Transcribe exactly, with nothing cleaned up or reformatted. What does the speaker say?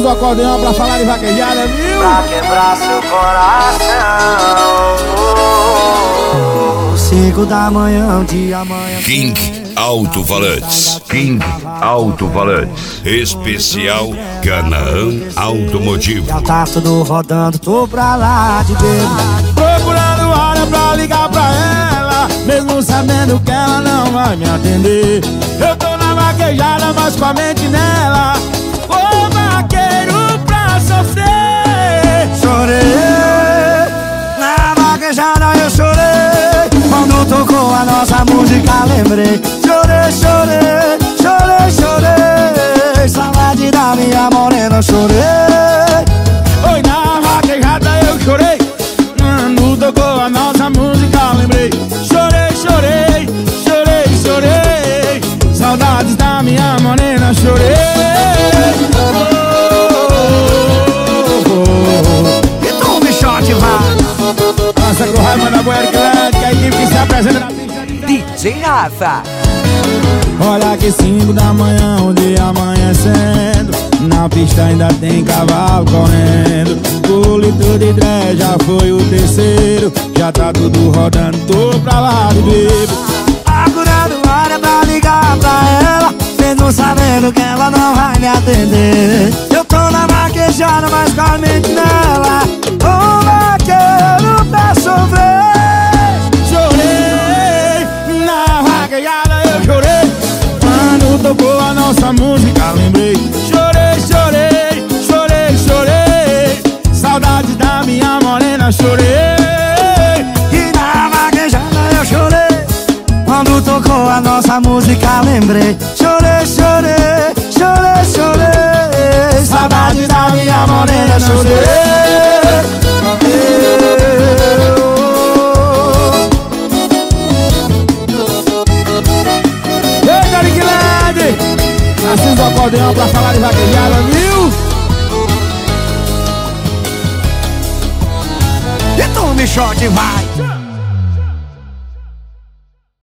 Acesa o acordeão pra falar de vaquejada, viu? Pra quebrar seu coração. Cinco da manhã, um dia amanhã. King Alto-Falantes. King Alto-Falantes. Especial Canaã Automotivo. Já tá tudo rodando, tô pra lá de bebo. Procurando hora pra ligar pra ela, mesmo sabendo que ela não vai me atender. Eu tô na vaquejada, mas com a mente nela. Ô vaqueiro pra sofrer. Chorei, na vaquejada eu chorei. Quando tocou a nossa música lembrei. Chorei, chorei, chorei, chorei. Saudade da minha morena, chorei. Oi, na vaquejada eu chorei. Quando tocou a nossa música lembrei. Chorei, chorei, chorei, chorei. Saudades da minha morena, chorei. E tu, bichote, vai. Passa com raiva da Goiânia, que a equipe que se apresenta na pista de D J Rafa. Olha que cinco da manhã, o dia amanhecendo. Na pista ainda tem cavalo correndo. O litro de três já foi o terceiro. Já tá tudo rodando, tô pra lá de bebo. Procurando hora pra ligar pra ela, mesmo sabendo que ela não vai me atender. Eu tô na vaquejada, mas com a mente nela. Ô vaqueiro pra sofrer. Chorei, na vaquejada eu chorei. Quando tocou a nossa música lembrei. Chorei, chorei, chorei, chorei. Saudades da minha morena, chorei. E na vaquejada eu chorei. Quando tocou a nossa música lembrei. Chorei, chorei, chorei, chorei. Saudades da minha morena, chorei. Eita, Nick Led! Acesa o acordeão pra falar de vaquejada, viu? E tu, bichote, vai.